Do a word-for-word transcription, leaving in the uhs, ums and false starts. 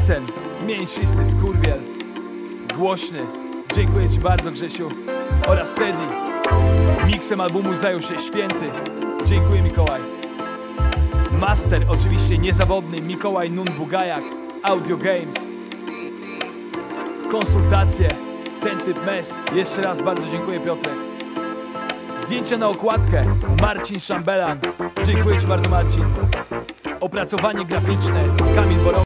ten mięsisty skurwiel, głośny. Dziękuję ci bardzo, Grzesiu. Oraz Teddy. Miksem albumu zajął się Święty. Dziękuję, Mikołaj. Master oczywiście niezawodny Mikołaj Nun Bugajak, Audio Games. Konsultacje, ten typ mes. Jeszcze raz bardzo dziękuję, Piotrek. Zdjęcia na okładkę Marcin Szambelan. Dziękuję ci bardzo, Marcin. Opracowanie graficzne Kamil Borowski.